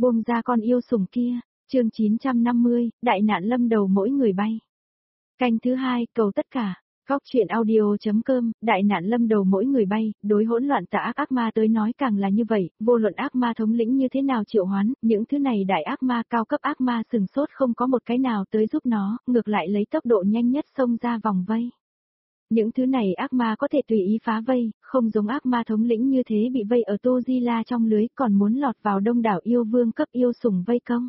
Buông ra con yêu sủng kia, chương 950, đại nạn lâm đầu mỗi người bay. Canh thứ 2, cầu tất cả. Góc truyện audio.com, đại nạn lâm đầu mỗi người bay, đối hỗn loạn tà ác ma tới nói càng là như vậy, vô luận ác ma thống lĩnh như thế nào triệu hoán, những thứ này đại ác ma cao cấp ác ma sừng sốt không có một cái nào tới giúp nó, ngược lại lấy tốc độ nhanh nhất xông ra vòng vây. Những thứ này ác ma có thể tùy ý phá vây, không giống ác ma thống lĩnh như thế bị vây ở Tô Di La trong lưới còn muốn lọt vào đông đảo yêu vương cấp yêu sủng vây công.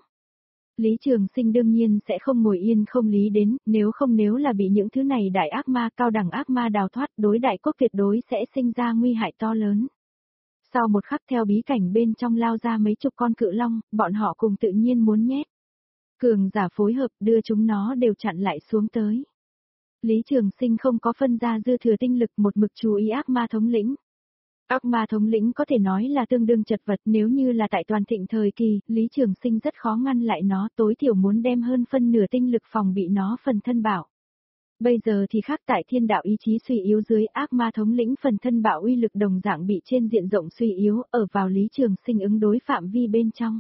Lý Trường Sinh đương nhiên sẽ không ngồi yên không lý đến, nếu là bị những thứ này đại ác ma cao đẳng ác ma đào thoát đối đại quốc tuyệt đối sẽ sinh ra nguy hại to lớn. Sau một khắc theo bí cảnh bên trong lao ra mấy chục con cự long, bọn họ cùng tự nhiên muốn nhét. Cường giả phối hợp đưa chúng nó đều chặn lại xuống tới. Lý Trường Sinh không có phân ra dư thừa tinh lực một mực chú ý ác ma thống lĩnh. Ác ma thống lĩnh có thể nói là tương đương chật vật nếu như là tại toàn thịnh thời kỳ, Lý Trường Sinh rất khó ngăn lại nó tối thiểu muốn đem hơn phân nửa tinh lực phòng bị nó phần thân bạo. Bây giờ thì khác tại thiên đạo ý chí suy yếu dưới ác ma thống lĩnh phần thân bạo uy lực đồng dạng bị trên diện rộng suy yếu ở vào Lý Trường Sinh ứng đối phạm vi bên trong.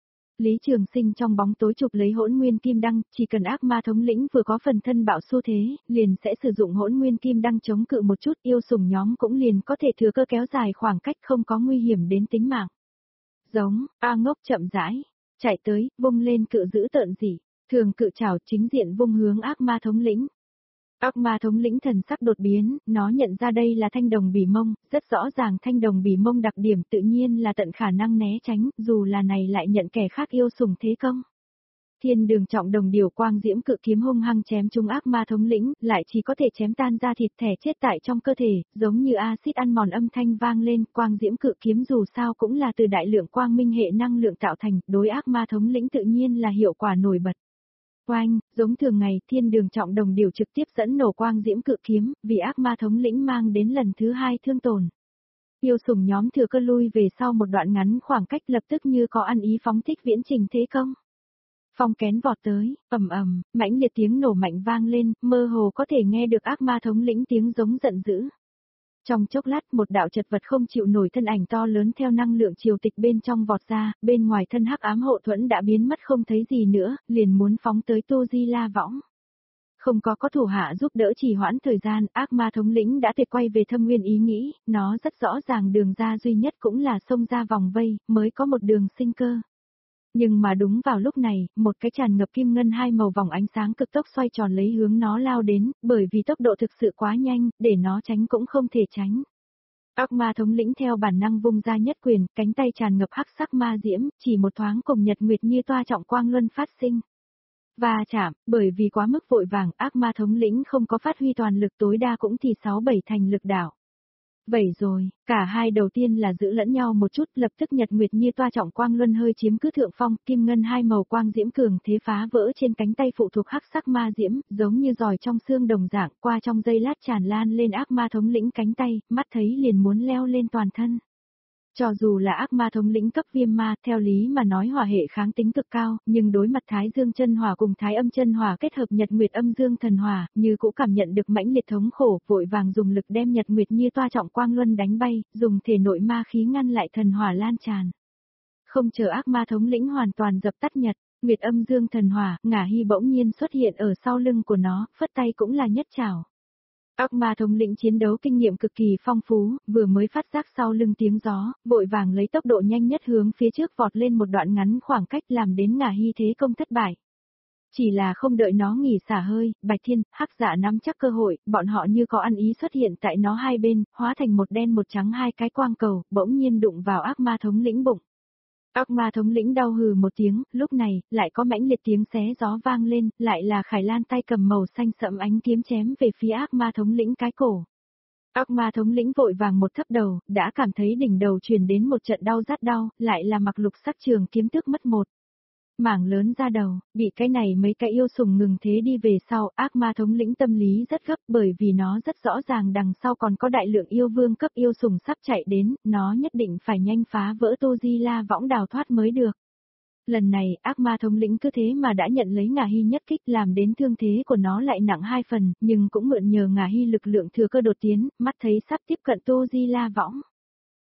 Lý Trường Sinh trong bóng tối chụp lấy hỗn nguyên kim đăng, chỉ cần ác ma thống lĩnh vừa có phần thân bạo xu thế, liền sẽ sử dụng hỗn nguyên kim đăng chống cự một chút, yêu sủng nhóm cũng liền có thể thừa cơ kéo dài khoảng cách không có nguy hiểm đến tính mạng. Giống, A Ngốc chậm rãi, chạy tới, vung lên cự giữ tợn dị, thường cự trảo chính diện vung hướng ác ma thống lĩnh. Ác ma thống lĩnh thần sắc đột biến, nó nhận ra đây là thanh đồng bỉ mông, rất rõ ràng thanh đồng bỉ mông đặc điểm tự nhiên là tận khả năng né tránh, dù là này lại nhận kẻ khác yêu sủng thế công. Thiên đường trọng đồng điều quang diễm cự kiếm hung hăng chém trúng ác ma thống lĩnh, lại chỉ có thể chém tan ra thịt thẻ chết tại trong cơ thể, giống như axit ăn mòn âm thanh vang lên, quang diễm cự kiếm dù sao cũng là từ đại lượng quang minh hệ năng lượng tạo thành, đối ác ma thống lĩnh tự nhiên là hiệu quả nổi bật. Oanh, giống thường ngày, thiên đường trọng đồng điều trực tiếp dẫn nổ quang diễm cự kiếm, vì ác ma thống lĩnh mang đến lần thứ 2 thương tổn. Yêu sủng nhóm thừa cơ lui về sau một đoạn ngắn khoảng cách lập tức như có ăn ý phóng thích viễn trình thế công. Phong kén vọt tới, ầm ầm, mãnh liệt tiếng nổ mạnh vang lên, mơ hồ có thể nghe được ác ma thống lĩnh tiếng giống giận dữ. Trong chốc lát một đạo chật vật không chịu nổi thân ảnh to lớn theo năng lượng triều tịch bên trong vọt ra, bên ngoài thân hắc ám hộ thuẫn đã biến mất không thấy gì nữa, liền muốn phóng tới Tô Di La võng. Không có thủ hạ giúp đỡ trì hoãn thời gian, ác ma thống lĩnh đã tuyệt quay về thâm nguyên ý nghĩ, nó rất rõ ràng đường ra duy nhất cũng là xông ra vòng vây, mới có một đường sinh cơ. Nhưng mà đúng vào lúc này, một cái tràn ngập kim ngân hai màu vòng ánh sáng cực tốc xoay tròn lấy hướng nó lao đến, bởi vì tốc độ thực sự quá nhanh, để nó tránh cũng không thể tránh. Ác ma thống lĩnh theo bản năng vung ra nhất quyền, cánh tay tràn ngập hắc sắc ma diễm, chỉ một thoáng cùng nhật nguyệt như toa trọng quang luân phát sinh. Va chạm, bởi vì quá mức vội vàng, ác ma thống lĩnh không có phát huy toàn lực tối đa cũng thì 6-7 thành lực đảo. Vậy rồi, cả hai đầu tiên là giữ lẫn nhau một chút, lập tức nhật nguyệt như toa trọng quang luân hơi chiếm cứ thượng phong, kim ngân hai màu quang diễm cường thế phá vỡ trên cánh tay phụ thuộc hắc sắc ma diễm, giống như giòi trong xương đồng dạng, qua trong giây lát tràn lan lên ác ma thống lĩnh cánh tay, mắt thấy liền muốn leo lên toàn thân. Cho dù là ác ma thống lĩnh cấp viêm ma, theo lý mà nói hỏa hệ kháng tính cực cao, nhưng đối mặt thái dương chân hỏa cùng thái âm chân hỏa kết hợp nhật nguyệt âm dương thần hỏa, như cũng cảm nhận được mãnh liệt thống khổ, vội vàng dùng lực đem nhật nguyệt như toa trọng quang luân đánh bay, dùng thể nội ma khí ngăn lại thần hỏa lan tràn. Không chờ ác ma thống lĩnh hoàn toàn dập tắt nhật nguyệt âm dương thần hỏa, Ngả Hy bỗng nhiên xuất hiện ở sau lưng của nó, phất tay cũng là nhất trảo. Ác ma thống lĩnh chiến đấu kinh nghiệm cực kỳ phong phú, vừa mới phát giác sau lưng tiếng gió, vội vàng lấy tốc độ nhanh nhất hướng phía trước vọt lên một đoạn ngắn khoảng cách làm đến Ngả Hy thế công thất bại. Chỉ là không đợi nó nghỉ xả hơi, Bạch Thiên, Hắc Dạ nắm chắc cơ hội, bọn họ như có ăn ý xuất hiện tại nó hai bên, hóa thành một đen một trắng hai cái quang cầu, bỗng nhiên đụng vào ác ma thống lĩnh bụng. Ác ma thống lĩnh đau hừ một tiếng, lúc này, lại có mãnh liệt tiếng xé gió vang lên, lại là Khải Lan tay cầm màu xanh sẫm ánh kiếm chém về phía ác ma thống lĩnh cái cổ. Ác ma thống lĩnh vội vàng một thấp đầu, đã cảm thấy đỉnh đầu truyền đến một trận đau rát đau, lại là mặc lục sắc trường kiếm tước mất một mảng lớn ra đầu, bị cái này mấy cái yêu sủng ngừng thế đi về sau, ác ma thống lĩnh tâm lý rất gấp bởi vì nó rất rõ ràng đằng sau còn có đại lượng yêu vương cấp yêu sủng sắp chạy đến, nó nhất định phải nhanh phá vỡ Tô Di La võng đào thoát mới được. Lần này, ác ma thống lĩnh cứ thế mà đã nhận lấy Ngả Hy nhất kích làm đến thương thế của nó lại nặng 2 phần, nhưng cũng mượn nhờ Ngả Hy lực lượng thừa cơ đột tiến, mắt thấy sắp tiếp cận Tô Di La võng.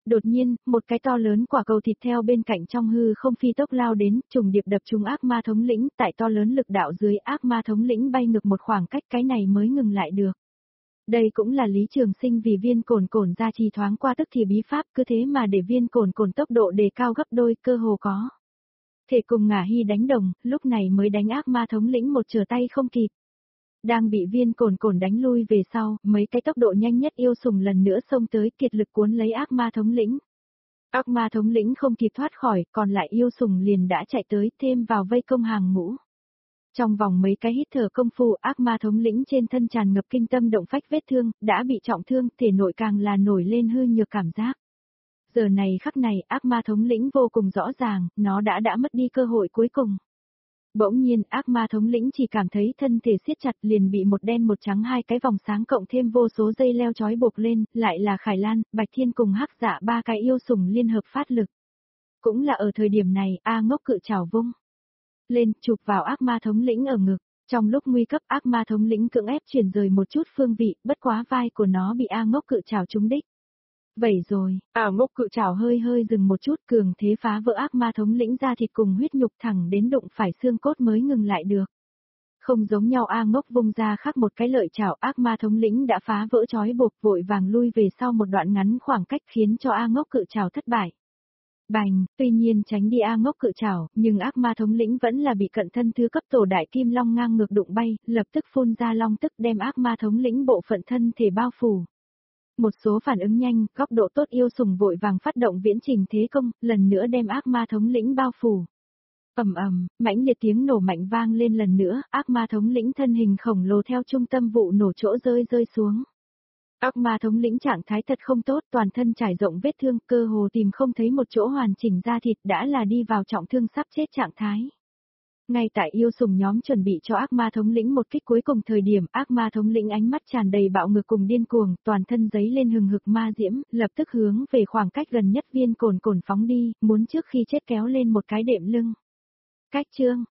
Đột nhiên, một cái to lớn quả cầu thịt theo bên cạnh trong hư không phi tốc lao đến, trùng điệp đập trúng ác ma thống lĩnh, tại to lớn lực đạo dưới ác ma thống lĩnh bay ngược một khoảng cách, cái này mới ngừng lại được. Đây cũng là Lý Trường Sinh vì viên cồn cồn gia trì thoáng qua tức thì bí pháp, cứ thế mà để viên cồn cồn tốc độ đề cao gấp đôi, cơ hồ có thể cùng Ngả Hy đánh đồng, lúc này mới đánh ác ma thống lĩnh một trở tay không kịp. Đang bị viên cồn cồn đánh lui về sau, mấy cái tốc độ nhanh nhất yêu sùng lần nữa xông tới, kiệt lực cuốn lấy ác ma thống lĩnh. Ác ma thống lĩnh không kịp thoát khỏi, còn lại yêu sùng liền đã chạy tới, thêm vào vây công hàng ngũ. Trong vòng mấy cái hít thở công phu, ác ma thống lĩnh trên thân tràn ngập kinh tâm động phách vết thương, đã bị trọng thương, thể nội càng là nổi lên hư nhược cảm giác. Giờ này khắc này, ác ma thống lĩnh vô cùng rõ ràng, nó đã mất đi cơ hội cuối cùng. Bỗng nhiên, ác ma thống lĩnh chỉ cảm thấy thân thể siết chặt, liền bị một đen một trắng hai cái vòng sáng cộng thêm vô số dây leo trói buộc lên, lại là Khải Lan, Bạch Thiên cùng Hắc Dạ ba cái yêu sủng liên hợp phát lực. Cũng là ở thời điểm này, A Ngốc cự trảo vung lên, chụp vào ác ma thống lĩnh ở ngực. Trong lúc nguy cấp, ác ma thống lĩnh cưỡng ép chuyển rời một chút phương vị, bất quá vai của nó bị A Ngốc cự trảo trúng đích. Vậy rồi, A Ngốc cự trảo hơi dừng một chút, cường thế phá vỡ ác ma thống lĩnh ra thịt cùng huyết nhục, thẳng đến đụng phải xương cốt mới ngừng lại được. Không giống nhau, A Ngốc vung ra khác một cái lợi chảo, ác ma thống lĩnh đã phá vỡ trói buộc, vội vàng lui về sau một đoạn ngắn khoảng cách, khiến cho A Ngốc cự trảo thất bại. Bành, tuy nhiên tránh đi A Ngốc cự trảo, nhưng ác ma thống lĩnh vẫn là bị cận thân thứ cấp tổ đại kim long ngang ngược đụng bay, lập tức phun ra long tức đem ác ma thống lĩnh bộ phận thân thể bao phủ. Một số phản ứng nhanh, góc độ tốt yêu sùng vội vàng phát động viễn trình thế công, lần nữa đem ác ma thống lĩnh bao phủ. Mãnh liệt tiếng nổ mạnh vang lên lần nữa, ác ma thống lĩnh thân hình khổng lồ theo trung tâm vụ nổ chỗ rơi xuống. Ác ma thống lĩnh trạng thái thật không tốt, toàn thân trải rộng vết thương, cơ hồ tìm không thấy một chỗ hoàn chỉnh da thịt, đã là đi vào trọng thương sắp chết trạng thái. Ngay tại yêu sùng nhóm chuẩn bị cho ác ma thống lĩnh một kích cuối cùng thời điểm, ác ma thống lĩnh ánh mắt tràn đầy bạo ngược cùng điên cuồng, toàn thân giấy lên hừng hực ma diễm, lập tức hướng về khoảng cách gần nhất viên cồn phóng đi, muốn trước khi chết kéo lên một cái đệm lưng. Cách chương,